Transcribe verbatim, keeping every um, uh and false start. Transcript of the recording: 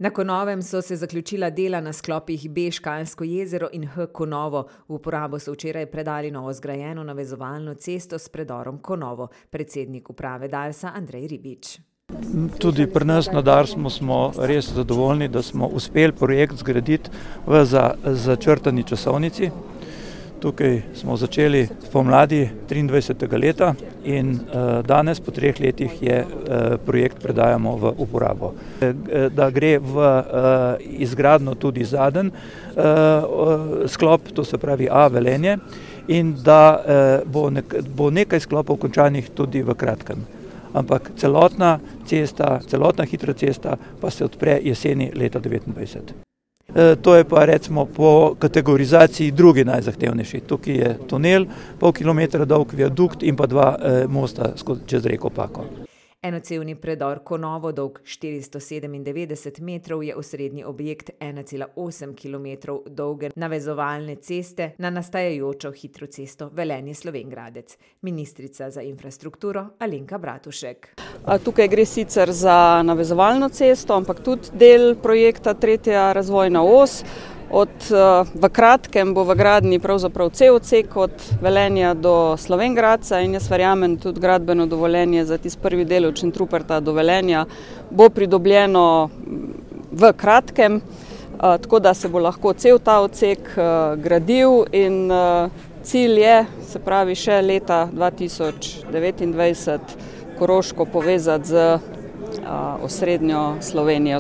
Na Konovem so se zaključila dela na sklopih B Škalsko jezero in H Konovo. V uporabo so včeraj predali novo zgrajeno navezovalno cesto s predorom Konovo. Predsednik uprave Darsa Andrej Ribič. Tudi pri nas na Darsu smo res zadovoljni, da smo uspeli projekt zgraditi v začrtani časovnici. Tukaj smo začeli pomladi triindvajsetega leta in danes po treh letih je projekt predajamo v uporabo. Da gre v izgradnjo tudi zadnji sklop, to se pravi A Velenje, in da bo nekaj sklopov končanih tudi v kratkem. Ampak celotna cesta, celotna hitra cesta pa se odpre jeseni leta devetindvajset. To je pa recimo po kategorizaciji drugi najzahtevnejši. Tukaj je tunel, pol kilometra dolg viadukt in pa dva mosta čez reko Pako. Enocevni predor Konovo, dolg štiristo sedemindevetdeset metrov, je osrednji objekt ena cela osem kilometrov dolge navezovalne ceste na nastajajočo hitro cesto Velenje-Slovenj Gradec. Ministrica za infrastrukturo Alenka Bratušek. Tukaj gre sicer za navezovalno cesto, ampak tudi del projekta tretja razvojna os. Od, v kratkem bo v gradnji pravzaprav cel odsek od Velenja do Slovenj Gradca in jaz verjamem tudi gradbeno dovoljenje za tisti prvi del od Šentruperta do Velenja bo pridobljeno v kratkem, tako da se bo lahko cel ta odsek gradil in cilj je, se pravi še leta dva tisoč devetindvajset Koroško povezati z osrednjo Slovenijo.